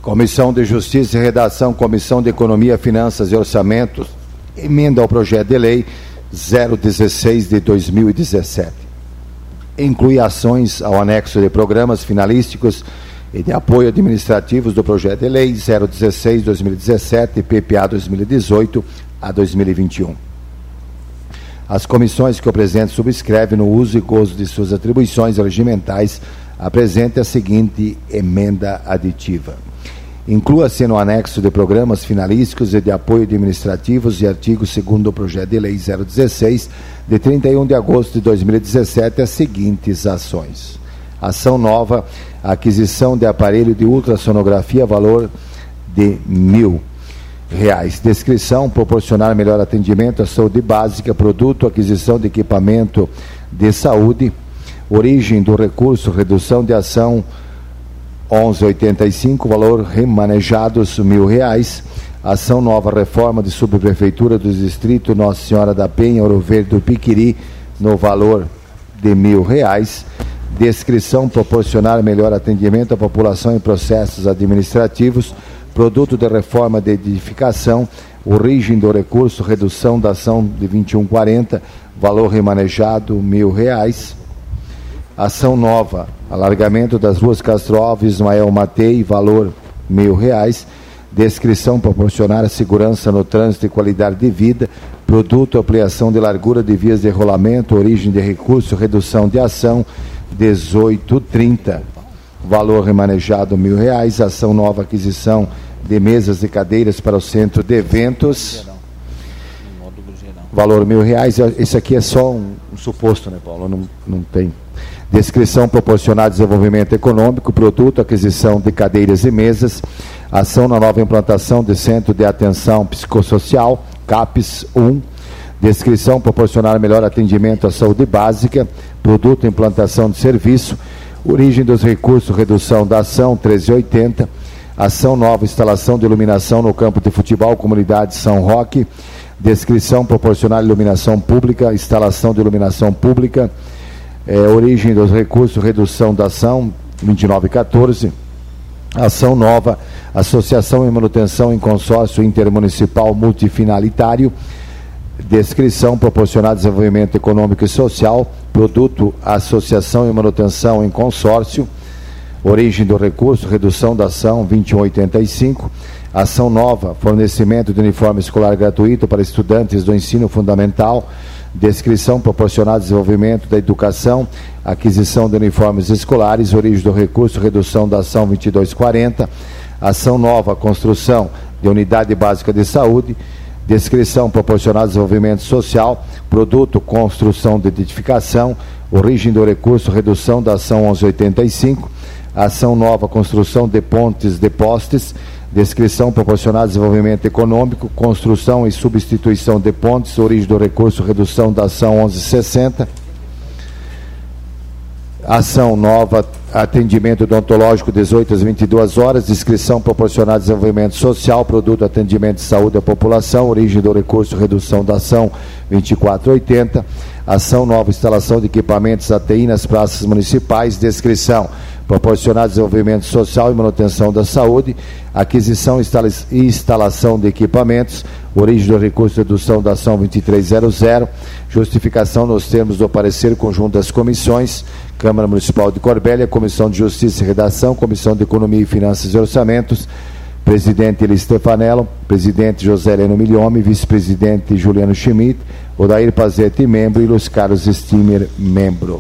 Comissão de Justiça e Redação, Comissão de Economia, Finanças e Orçamentos, emenda ao projeto de lei 016 de 2017. Inclui ações ao anexo de programas finalísticos e de apoio administrativos do projeto de lei 016 de 2017 e PPA 2018 a 2021. As comissões que o presidente subscreve no uso e gozo de suas atribuições regimentais apresentem a seguinte emenda aditiva. Inclua-se no anexo de programas finalísticos e de apoio administrativos e artigo 2º do projeto de lei 016, de 31 de agosto de 2017, as seguintes ações. Ação nova, aquisição de aparelho de ultrassonografia, valor de R$ 1.000. Descrição, proporcionar melhor atendimento à saúde básica, produto, aquisição de equipamento de saúde, origem do recurso, redução de ação 11,85, valor remanejados R$ 1.000. Ação nova, reforma de subprefeitura do distrito Nossa Senhora da Penha, Ouro Verde do Piquiri, no valor de R$ 1.000. Descrição, proporcionar melhor atendimento à população em processos administrativos, produto de reforma de edificação, origem do recurso, redução da ação de 21,40, valor remanejado R$ 1.000. Ação nova, alargamento das ruas Castro Alves, Ismael Matei, valor R$ 1.000. Descrição, proporcionar segurança no trânsito e qualidade de vida, produto, ampliação de largura de vias de rolamento, origem de recurso, redução de ação 18,30, valor remanejado R$ 1.000. Ação nova, aquisição de mesas e cadeiras para o centro de eventos, valor R$ 1.000. Isso aqui é só um suposto, né, Paulo? Não tem. Descrição, proporcionar desenvolvimento econômico, produto, aquisição de cadeiras e mesas, ação na nova implantação de Centro de Atenção Psicossocial, CAPES 1, descrição, proporcionar melhor atendimento à saúde básica, produto, implantação de serviço, origem dos recursos, redução da ação 13,80, ação nova, instalação de iluminação no campo de futebol, comunidade São Roque, descrição, proporcionar iluminação pública, instalação de iluminação pública, origem dos recursos, redução da ação 29,14, ação nova, associação e manutenção em consórcio intermunicipal multifinalitário, descrição, proporcionar desenvolvimento econômico e social, produto, associação e manutenção em consórcio, origem do recurso, redução da ação 21,85, ação nova, fornecimento de uniforme escolar gratuito para estudantes do ensino fundamental, descrição, proporcionar desenvolvimento da educação, aquisição de uniformes escolares, origem do recurso, redução da ação 22,40, ação nova, construção de unidade básica de saúde, descrição, proporcionar desenvolvimento social, produto, construção de edificação, origem do recurso, redução da ação 11,85, ação nova, construção de pontes de postes, descrição, proporcionar desenvolvimento econômico, construção e substituição de pontes, origem do recurso, redução da ação 11,60, ação nova, atendimento odontológico 18 às 22 horas, descrição, proporcionar desenvolvimento social, produto, atendimento de saúde à população, origem do recurso, redução da ação 24,80, ação nova, instalação de equipamentos ATI nas praças municipais, descrição, proporcionar desenvolvimento social e manutenção da saúde, aquisição e instalação de equipamentos, origem do recurso, redução da ação 2300, justificação nos termos do parecer conjunto das comissões, Câmara Municipal de Corbélia, Comissão de Justiça e Redação, Comissão de Economia e Finanças e Orçamentos, presidente Eli Stefanello, presidente José Heleno Milhome, vice-presidente Juliano Schmidt, Odair Pazetti, membro, e Luiz Carlos Stimmer, membro.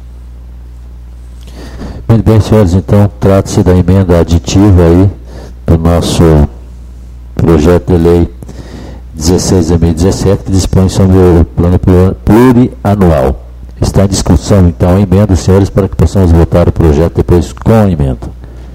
Muito bem, senhores, então trata-se da emenda aditiva aí do nosso projeto de lei 16 de 2017, que dispõe sobre o plano plurianual. Está em discussão, então, a emenda, senhores, para que possamos votar o projeto depois com a emenda.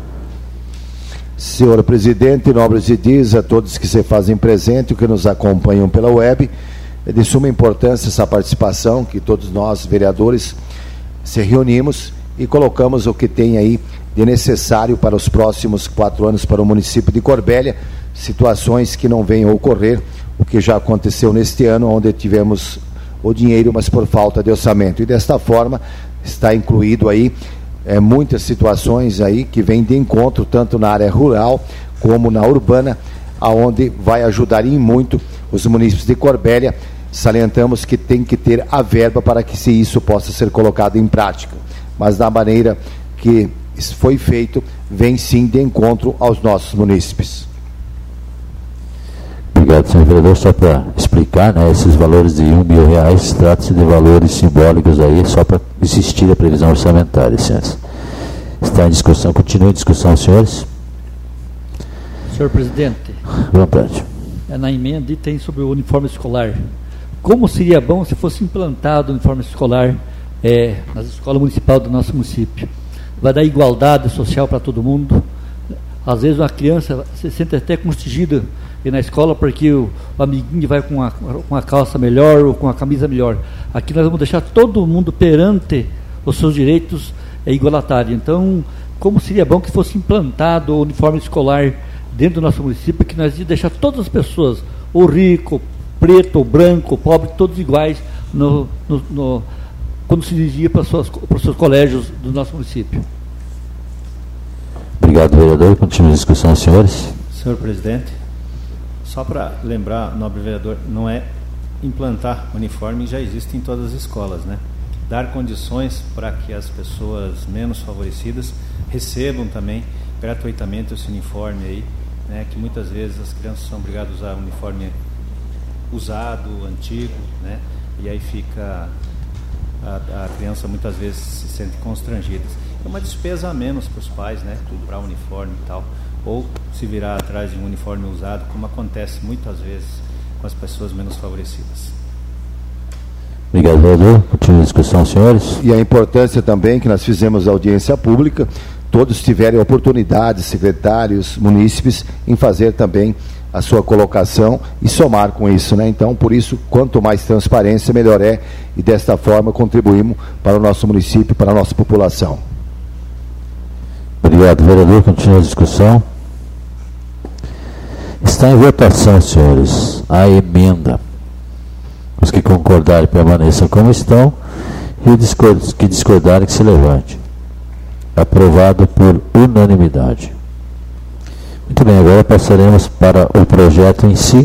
Senhor presidente, nobres idis, a todos que se fazem presente e que nos acompanham pela web, é de suma importância essa participação, que todos nós, vereadores, se reunimos e colocamos o que tem aí de necessário para os próximos 4 anos para o município de Corbélia, situações que não venham a ocorrer, o que já aconteceu neste ano, onde tivemos o dinheiro, mas por falta de orçamento. E desta forma, está incluído aí muitas situações aí que vêm de encontro, tanto na área rural como na urbana, aonde vai ajudar em muito os municípios de Corbélia. Salientamos que tem que ter a verba para que isso possa ser colocado em prática. Mas da maneira que isso foi feito, vem sim de encontro aos nossos munícipes. Obrigado, senhor vereador. Só para explicar, né, esses valores de R$1.000, trata-se de valores simbólicos aí, só para existir a previsão orçamentária, licença. Está em discussão, continua em discussão, senhores. Senhor presidente, vontade. Na emenda tem sobre o uniforme escolar. Como seria bom se fosse implantado o uniforme escolar nas escolas municipais do nosso município? Vai dar igualdade social para todo mundo. Às vezes uma criança se sente até constrangida na escola porque o amiguinho vai com uma calça melhor ou com a camisa melhor. Aqui nós vamos deixar todo mundo perante os seus direitos igualitários. Então, como seria bom que fosse implantado o uniforme escolar dentro do nosso município, que nós ia deixar todas as pessoas, o rico, preto, o branco, o pobre, todos iguais quando se dirigia para os seus colégios do nosso município. Obrigado, vereador. Continua a discussão, senhores. Senhor presidente, só para lembrar, nobre vereador, não é implantar uniforme, já existe em todas as escolas, né? Dar condições para que as pessoas menos favorecidas recebam também gratuitamente esse uniforme aí, né? Que muitas vezes as crianças são obrigadas a usar uniforme usado, antigo, né? E aí fica a criança muitas vezes se sente constrangida. É uma despesa a menos para os pais, né? Comprar uniforme e tal, ou se virar atrás de um uniforme usado, como acontece muitas vezes com as pessoas menos favorecidas. Obrigado, vereador. Continua a discussão, senhores. E a importância também que nós fizemos audiência pública, todos tiverem oportunidade, secretários, munícipes, em fazer também a sua colocação e somar com isso, né? Então, por isso, quanto mais transparência, melhor é, e desta forma contribuímos para o nosso município, para a nossa população. Obrigado, vereador. Continua a discussão. Está em votação, senhores, a emenda. Os que concordarem permaneçam como estão, e os que discordarem que se levante. Aprovado por unanimidade. Muito bem, agora passaremos para o projeto em si,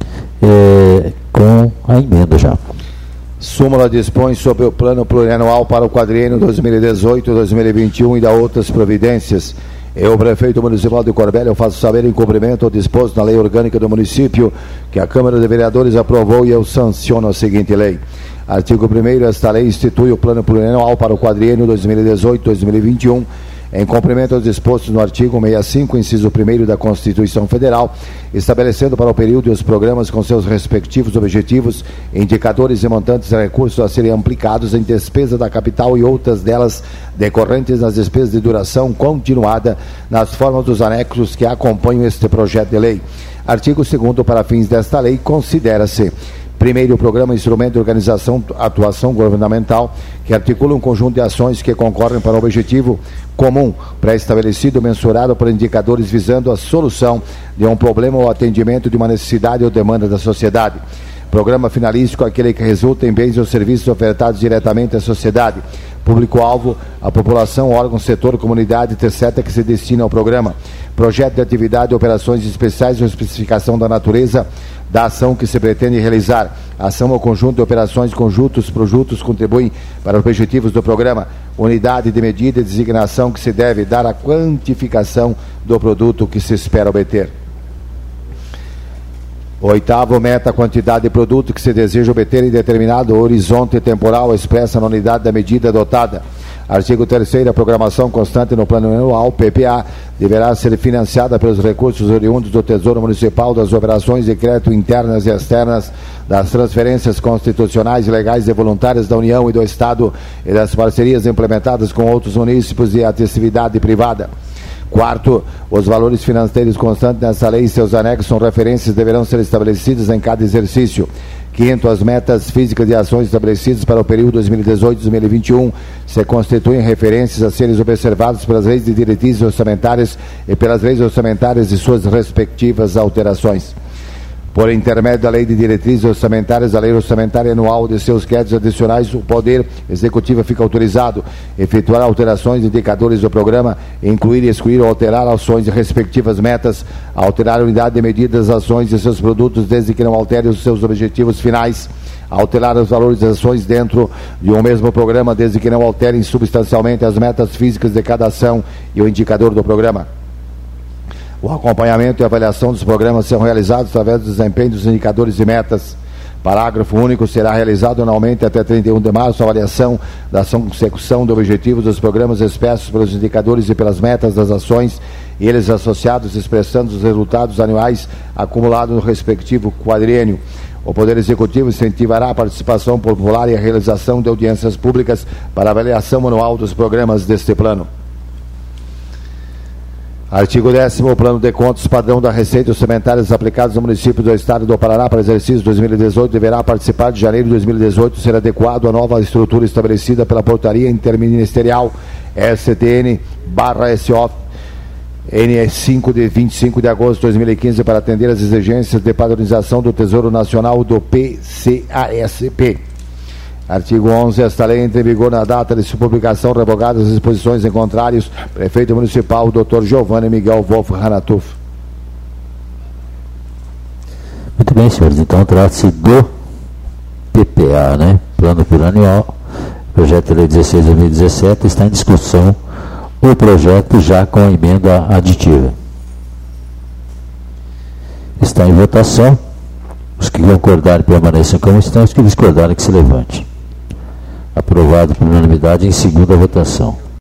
com a emenda já. Súmula dispõe sobre o plano plurianual para o quadriênio 2018-2021 e da outras providências. Eu, prefeito municipal de Corbélia, faço saber em cumprimento ao disposto na lei orgânica do município que a Câmara de Vereadores aprovou e eu sanciono a seguinte lei. Artigo 1º, esta lei institui o plano plurianual para o quadriênio 2018-2021, em cumprimento aos dispostos no artigo 65, inciso 1º da Constituição Federal, estabelecendo para o período e os programas com seus respectivos objetivos, indicadores e montantes de recursos a serem aplicados em despesa da capital e outras delas decorrentes nas despesas de duração continuada nas formas dos anexos que acompanham este projeto de lei. Artigo 2º, para fins desta lei, considera-se: primeiro, o programa Instrumento de Organização Atuação Governamental, que articula um conjunto de ações que concorrem para o objetivo comum, pré-estabelecido, mensurado por indicadores visando a solução de um problema ou atendimento de uma necessidade ou demanda da sociedade. Programa finalístico, aquele que resulta em bens ou serviços ofertados diretamente à sociedade. Público-alvo, a população, órgão, setor, comunidade, etc., que se destina ao programa. Projeto de atividade, operações especiais ou especificação da natureza da ação que se pretende realizar. Ação ou conjunto de operações conjuntos, produtos contribuem para os objetivos do programa. Unidade de medida e designação que se deve dar a quantificação do produto que se espera obter. Oitavo, meta, quantidade de produto que se deseja obter em determinado horizonte temporal expressa na unidade da medida adotada. Artigo 3º, a programação constante no plano anual, PPA, deverá ser financiada pelos recursos oriundos do Tesouro Municipal, das operações de crédito internas e externas, das transferências constitucionais, legais e voluntárias da União e do Estado e das parcerias implementadas com outros municípios e atividade privada. Quarto, os valores financeiros constantes nessa lei e seus anexos são referências deverão ser estabelecidas em cada exercício. Quinto, as metas físicas de ações estabelecidas para o período 2018-2021 se constituem referências a serem observadas pelas leis de diretrizes orçamentárias e pelas leis orçamentárias e suas respectivas alterações. Por intermédio da Lei de Diretrizes Orçamentárias, da Lei Orçamentária Anual de seus créditos adicionais, o Poder Executivo fica autorizado a efetuar alterações de indicadores do programa, incluir, excluir ou alterar ações e respectivas metas, alterar a unidade de medida das ações e seus produtos, desde que não altere os seus objetivos finais, alterar os valores das ações dentro de um mesmo programa, desde que não alterem substancialmente as metas físicas de cada ação e o indicador do programa. O acompanhamento e avaliação dos programas serão realizados através do desempenho dos indicadores e metas. Parágrafo único. Será realizado anualmente até 31 de março a avaliação da consecução do objetivo dos programas expressos pelos indicadores e pelas metas das ações e eles associados, expressando os resultados anuais acumulados no respectivo quadriênio. O Poder Executivo incentivará a participação popular e a realização de audiências públicas para avaliação anual dos programas deste plano. Artigo 10º. O Plano de Contas Padrão da Receita Orçamentárias aplicados no município do Estado do Paraná para o exercício 2018 deverá participar de janeiro de 2018 ser adequado à nova estrutura estabelecida pela Portaria Interministerial STN/SO N5 de 25 de agosto de 2015 para atender às exigências de padronização do Tesouro Nacional do PCASP. Artigo 11. Esta lei entra em vigor na data de sua publicação, revogadas as disposições em contrários. Prefeito Municipal, Dr. Giovanni Miguel Wolf Ranatuf. Muito bem, senhores. Então, trata-se do PPA, né? Plano Plurianual, projeto de lei 16/2017, está em discussão o projeto já com a emenda aditiva. Está em votação. Os que concordarem permaneçam como estão, os que discordarem que se levante. Aprovado por unanimidade em segunda votação.